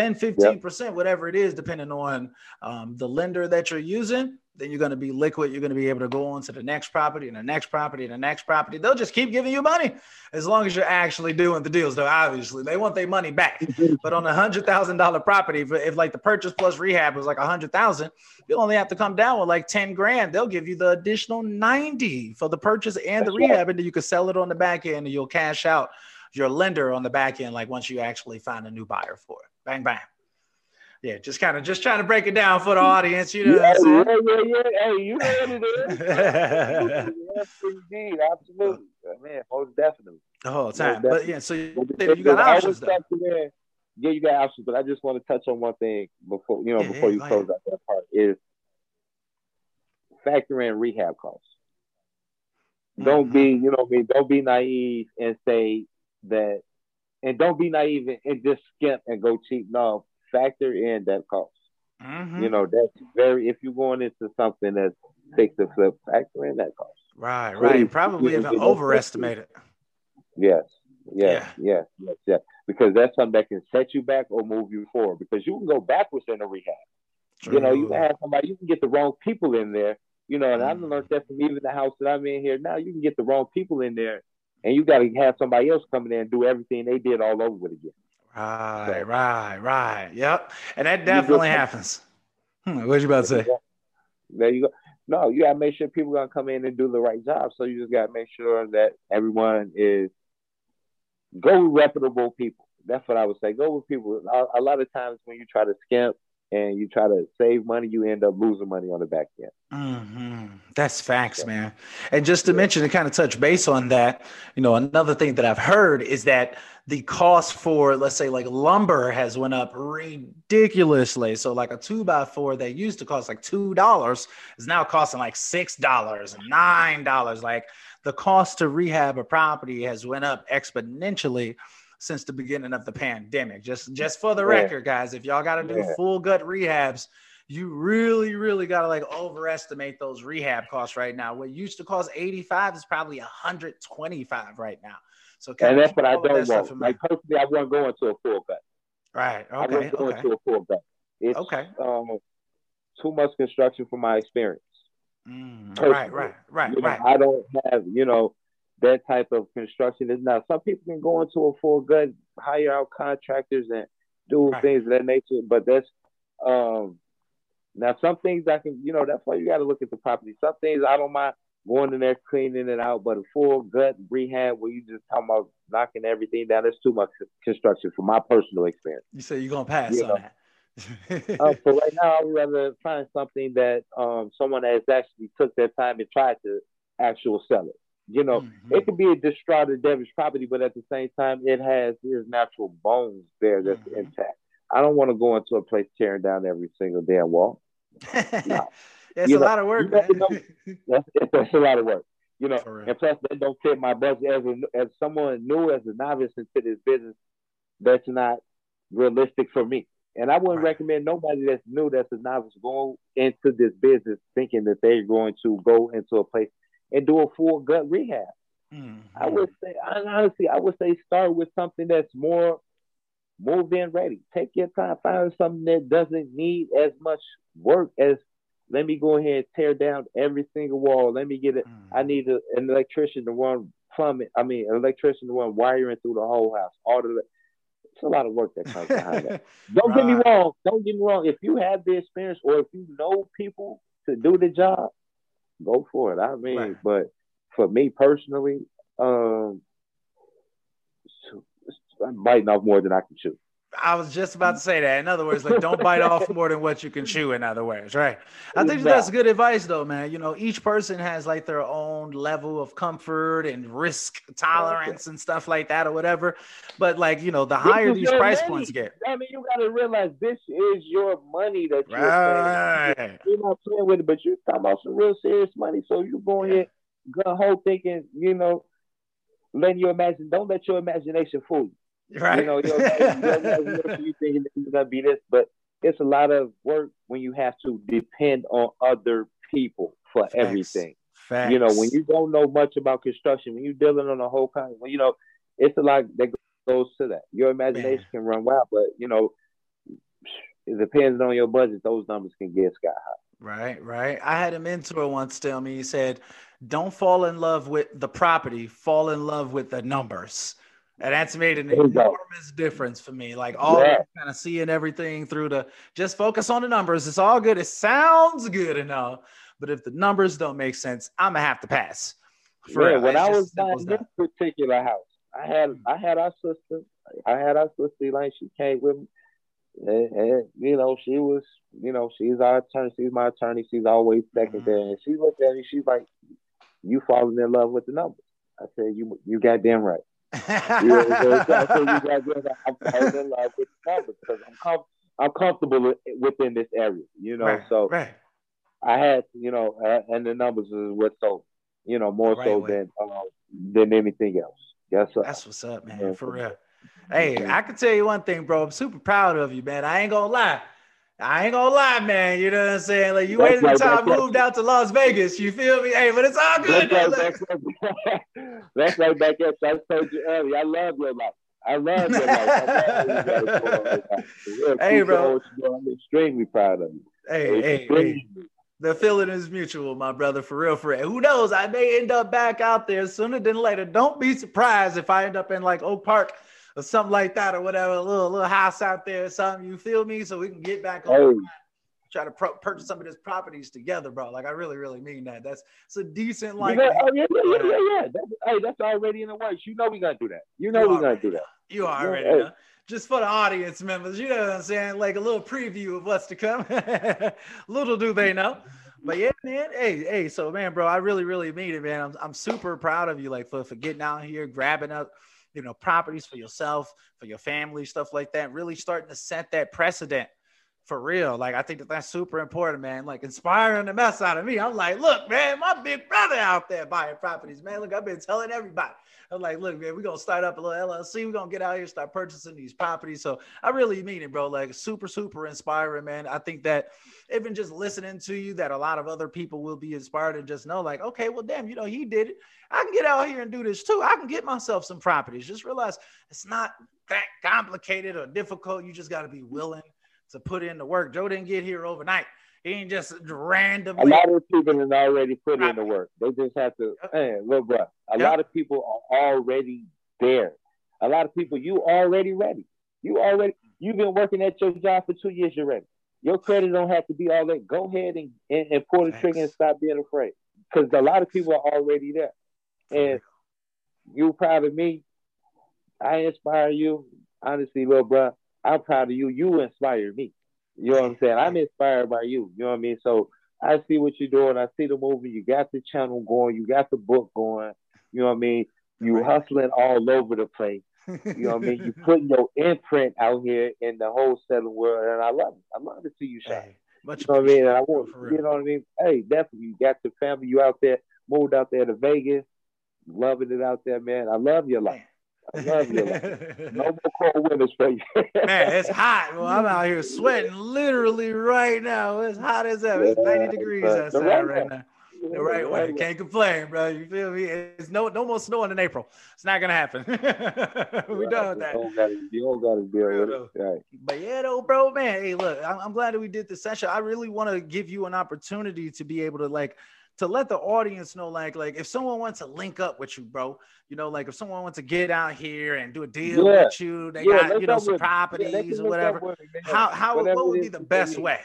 15%, whatever it is, depending on the lender that you're using, then you're going to be liquid. You're going to be able to go on to the next property and the next property and the next property. They'll just keep giving you money as long as you're actually doing the deals. Though obviously they want their money back. But on a $100,000 property, if like the purchase plus rehab was like $100,000, you'll only have to come down with like 10 grand. They'll give you the additional 90 for the purchase and the rehab, and then you can sell it on the back end, and you'll cash out your lender on the back end. Like once you actually find a new buyer for it, bang bang. Yeah, just trying to break it down for the audience, you know what I'm saying? Yeah. Hey, you know what it is. Yes, indeed. Absolutely. Man, most definitely. The whole time. But yeah, so you got options, though. Yeah, you got options, but I just want to touch on one thing before you close out that part is factor in rehab costs. Don't be, you know what I mean? Don't be naive and say that, and don't be naive and just skimp and go cheap. No, factor in that cost. You know, that's very, if you're going into something that's fix and flip, factor in that cost. Right, right. Probably even overestimate it. Yes. Because that's something that can set you back or move you forward. Because you can go backwards in a rehab. True. You know, you can have somebody, you can get the wrong people in there. You know, and I've learned that from even the house that I'm in here now. You can get the wrong people in there, and you got to have somebody else come in there and do everything they did all over it again. Right. Yep. And that definitely happens. What you about to say? There you go. No, you got to make sure people are going to come in and do the right job. So you just got to make sure that everyone go with reputable people. That's what I would say. Go with people. A lot of times when you try to skimp and you try to save money, you end up losing money on the back end. That's facts, man. And just to mention and kind of touch base on that, you know, another thing that I've heard is that the cost for, let's say, like lumber has went up ridiculously. So like a 2x4 that used to cost like $2 is now costing like $6 and $9. Like the cost to rehab a property has went up exponentially since the beginning of the pandemic. Just for the record, guys, if y'all got to do full gut rehabs, you really, really got to like overestimate those rehab costs right now. What used to cost $85 is probably $125 right now. So and that's what I don't want. Like personally, I wouldn't go into a full gut. Right. Okay. I wouldn't go into a full gut. It's too much construction for my experience. Right. I don't have, you know, that type of construction is not. Some people can go into a full gut, hire out contractors and do things of that nature. But that's now some things I can, you know, that's why you got to look at the property. Some things I don't mind going in there, cleaning it out, but a full gut rehab where you just talking about knocking everything down, that's too much construction for my personal experience. You say you're gonna pass on that. So right now, I would rather find something that someone has actually took their time and tried to actually sell it. You know, it could be a distraught or damaged property, but at the same time, there's natural bones there that's intact. I don't want to go into a place tearing down every single damn wall. No. It's a lot of work, man. That's a lot of work. You know, and plus that don't fit my budget as someone new, as a novice into this business. That's not realistic for me. And I wouldn't recommend nobody that's new, that's a novice, go into this business thinking that they're going to go into a place and do a full gut rehab. I would say, honestly, start with something that's more move-in ready. Take your time, find something that doesn't need as much work as, let me go ahead and tear down every single wall. Let me get it. I need an electrician to run plumbing. An electrician to run wiring through the whole house. It's a lot of work that comes behind that. Don't get me wrong. If you have the experience or if you know people to do the job, go for it. But for me personally, I'm biting off more than I can chew. I was just about to say that. In other words, like, don't bite off more than what you can chew, in other words, right? I think that's good advice, though, man. You know, each person has like their own level of comfort and risk tolerance and stuff like that or whatever. But like, you know, the higher these price points get. I mean, you got to realize this is your money that you're paying. You're not playing with it, but you're talking about some real serious money. So you go ahead, go whole thinking, you know, don't let your imagination fool you. Right. You know, you think it's gonna be this, but it's a lot of work when you have to depend on other people for everything. You know, when you don't know much about construction, when you're dealing on a whole kind, you know, it's a lot that goes to that. Your imagination can run wild, but you know, it depends on your budget. Those numbers can get sky high. Right. I had a mentor once tell me, he said, "Don't fall in love with the property, fall in love with the numbers." And that's made an enormous difference for me. Like kind of seeing everything through just focus on the numbers. It's all good. It sounds good enough. But if the numbers don't make sense, I'm going to have to pass. When I was buying this particular house, I had our sister, Elaine, she came with me. And, you know, she was, you know, she's our attorney. She's my attorney. She's always second there. And she looked at me. She's like, "You falling in love with the numbers." I said, "You goddamn right." I'm in love with numbers because I'm comfortable within this area, you know. I had, and the numbers is what sold, The more right so way. than anything else. Yes, sir. That's what's up, man. Uh, For real. Hey, I can tell you one thing, bro. I'm super proud of you, man. I ain't gonna lie. I ain't gonna lie, man. You know what I'm saying? Like you That's waited right until back I at moved you. out to Las Vegas. You feel me? Hey, but it's all That's good though. right back at you. That's right back at you. I told you earlier. I love your life. I love your life. I love how you got it going on right now. For real, Hey, keep doing bro. what you're doing. I'm extremely proud of you. Hey. Extremely. The feeling is mutual, my brother, for real, for real. Who knows? I may end up back out there sooner than later. Don't be surprised if I end up in like Oak Park or something like that or whatever, a little house out there or something. You feel me? So we can get back on, Hey, try to purchase some of these properties together, bro. Like I really, really mean that. That's it's a decent we got, likelihood. oh yeah. That's already in the works. You know we gonna do that. You know You we gonna already do know. that. You Yeah, already hey, know. Just for the audience members, you know what I'm saying? Like a little preview of what's to come. Little do they know. But yeah, man. Hey. So man, bro, I really, really mean it, man. I'm super proud of you, like for getting out here, grabbing up, properties for yourself, for your family, stuff like that. Really starting to set that precedent for real. Like I think that's super important, man. Like inspiring the mess out of me. I'm like, look, man, my big brother out there buying properties, man. Look, I've been telling everybody. I'm like, look, man, we're gonna start up a little LLC. We're gonna get out here, start purchasing these properties. So I really mean it, bro. Like super, super inspiring, man. I think that even just listening to you, that a lot of other people will be inspired and just know, like, okay, well, damn, he did it. I can get out here and do this too. I can get myself some properties. Just realize it's not that complicated or difficult. You just got to be willing to put in the work. Joe didn't get here overnight. He ain't just a randomly. lot of people have already put in the work. They just have to, man, look, bro. A lot Yep. of people are already there. A lot of people, you already ready. You've been working at your job for 2 years. You're ready. Your credit don't have to be all that. Go ahead and pull the trigger and Thanks. stop being afraid. Because a lot of people are already there. For And real. you proud of me. I inspire you. Honestly, little bro, I'm proud of you. You inspire me. You know what I'm Hey, saying? I'm hey, inspired by you. You know what I mean? So I see what you're doing. I see the movie. You got the channel going. You got the book going. You know what I mean? the You right hustling all over the place. You know what I mean? You way. putting your imprint out here in the wholesaling world, and I love it. I love to see you shine. Hey, much You know what I mean? And I appreciated, bro, want, for real. you know what I mean? Hey, definitely, you got the family. You out there, moved out there to Vegas, loving it out there, man. I love your life. Man. I love your life. No more cold winters for you. Man, it's hot. Well, I'm out here sweating literally right now. It's hot as hell. Yeah, It's 90 degrees but the outside right right way. now. The Yeah, the right way. right way. Can't complain, bro. You feel me? It's no more snowing in April. It's not gonna happen. We Right. done with that. You don't gotta For deal real with it. though. Right. But yeah, though, bro, man. Hey, look, I'm glad that we did this session. I really want to give you an opportunity to be able to to let the audience know, like if someone wants to link up with you, bro, like if someone wants to get out here and do a deal Yeah. with you, they Yeah, got, link up some with me. Yeah, they properties can or link up whatever. with me, man. How Whatever what would it be is the that they best need. way?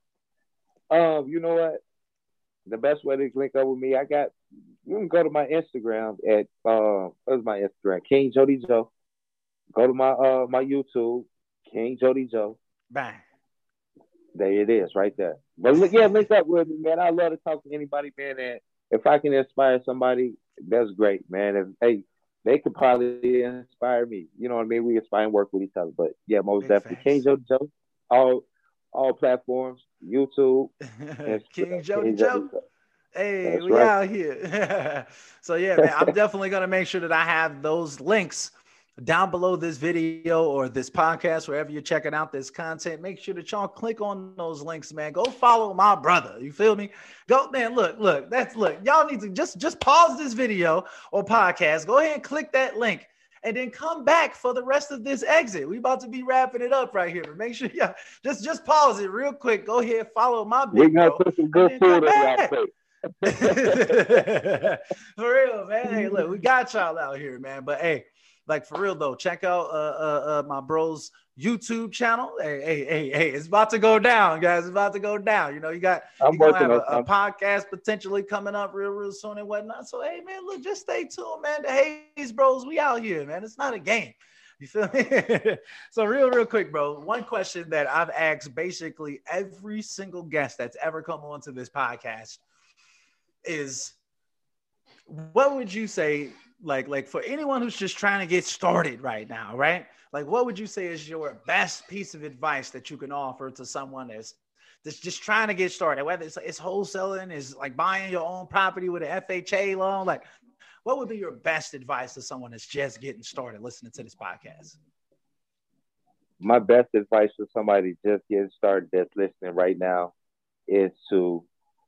You know what? The best way to link up with me, you can go to my Instagram at what's my Instagram? King Jody Joe. Go to my YouTube, King Jody Joe. Bang. There it is, right there. But look, yeah, link up with me, man. I love to talk to anybody, man. And if I can inspire somebody, that's great, man. Hey, they could probably inspire me. You know what I mean? We inspire and work with each other. But yeah, most Big definitely. King facts. Jody Joe, all platforms, YouTube, King Instagram, Jody King Jody Joe. Joe. Hey, That's we right. out here. So yeah, man, I'm definitely gonna make sure that I have those links down below this video or this podcast, wherever you're checking out this content. Make sure that y'all click on those links, man. Go follow my brother. You feel me? Go, man. Look. Y'all need to just pause this video or podcast. Go ahead and click that link. And then come back for the rest of this exit. We about to be wrapping it up right here. But make sure, yeah, just pause it real quick. Go ahead, follow my We're big gonna bro, put some and good then come food on y'all back. plate. For real, man. Hey, look, we got y'all out here, man. But hey, like for real though, check out my bro's YouTube channel. Hey, it's about to go down, guys. It's about to go down. I'm You're gonna working have on a something. podcast potentially coming up real soon and whatnot. So hey, man, look, just stay tuned, man. The Hayes Bros, we out here, man. It's not a game. You feel me? So real quick, bro. One question that I've asked basically every single guest that's ever come onto this podcast is, what would you say, like for anyone who's just trying to get started right now, right? Like what would you say is your best piece of advice that you can offer to someone that's just trying to get started, whether it's wholesaling, is like buying your own property with an FHA loan, like what would be your best advice to someone that's just getting started listening to this podcast? My best advice for somebody just getting started that's listening right now is to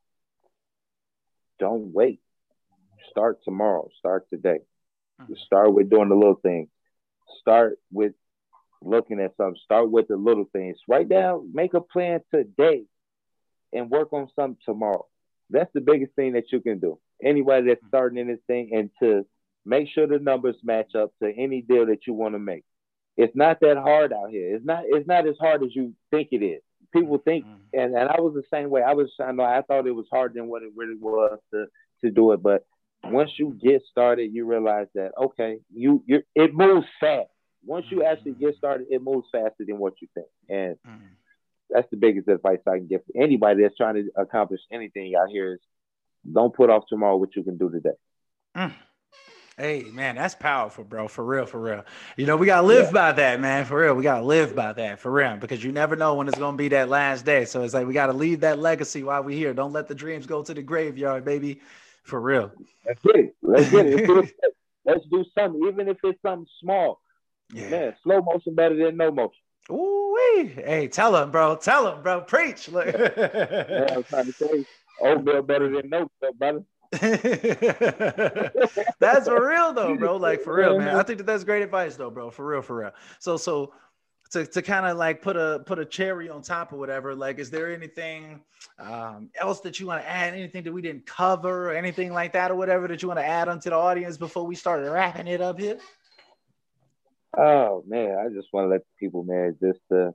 don't wait. Start tomorrow. Start today. Start with doing the little things. Start with looking at something. Start with the little things. Right now, make a plan today and work on something tomorrow. That's the biggest thing that you can do. Anybody that's starting in this thing, and to make sure the numbers match up to any deal that you want to make. It's not that hard out here. It's not as hard as you think it is. People think, and I was the same way. I thought it was harder than what it really was to do it. But once you get started, you realize that, okay, it moves fast. Once you actually get started, it moves faster than what you think. And that's the biggest advice I can give to anybody that's trying to accomplish anything out here is don't put off tomorrow what you can do today. Hey, man, that's powerful, bro. For real, for real. You know, we got to live by that, man. For real. We got to live by that, for real, because you never know when it's going to be that last day. So it's like we got to leave that legacy while we're here. Don't let the dreams go to the graveyard, baby. For real. Let's get it. Let's do something, even if it's something small. Yeah. Man, slow motion better than no motion. Ooh, hey, tell him, bro. Preach. Yeah, I'm trying to say, oatmeal better than no meal, brother. That's for real though, bro. Like for real, man. I think that's great advice though, bro. For real. So to kind of like put a cherry on top or whatever, like is there anything else that you want to add, anything that we didn't cover or anything like that or whatever that you want to add onto the audience before we start wrapping it up here? Oh man, I just want to let the people, man, just to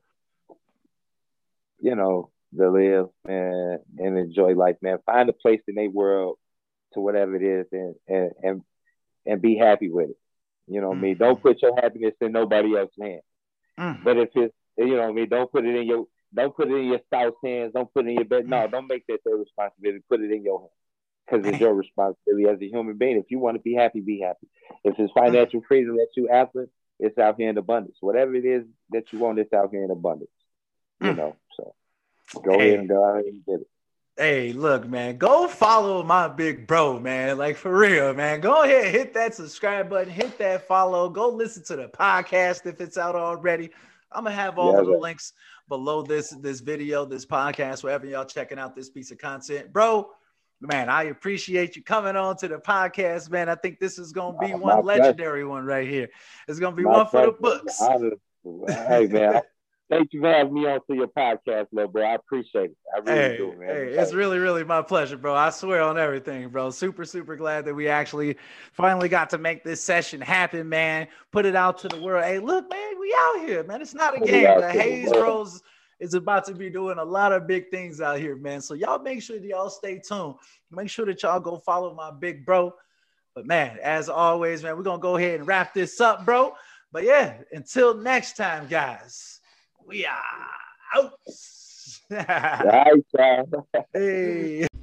live and enjoy life, man. Find a place in their world to whatever it is and be happy with it. You know what I mean? Don't put your happiness in nobody else's hands. But if it's, you know what I mean, don't put it in your spouse's hands, don't put it in your bed. No, don't make that their responsibility. Put it in your hands. Because it's your responsibility as a human being. If you want to be happy, be happy. If it's financial freedom that you after, it's out here in abundance. Whatever it is that you want, it's out here in abundance. You know, so go ahead and go out and get it. Hey, look, man, go follow my big bro, man. Like, for real, man. Go ahead, hit that subscribe button, hit that follow. Go listen to the podcast if it's out already. I'm going to have all of the links below this video, this podcast, wherever y'all checking out this piece of content. Bro, man, I appreciate you coming on to the podcast, man. I think this is going to be one legendary one right here. It's going to be one for the books. Hey, man. Thank you for having me on to your podcast, little bro. I appreciate it. I really do, man. Hey, it's really, really my pleasure, bro. I swear on everything, bro. Super, super glad that we actually finally got to make this session happen, man. Put it out to the world. Hey, look, man, we out here, man. It's not a game. The Hayes Bros is about to be doing a lot of big things out here, man. So y'all make sure that y'all stay tuned. Make sure that y'all go follow my big bro. But, man, as always, man, we're going to go ahead and wrap this up, bro. But, yeah, until next time, guys. We are out. Right, Hey.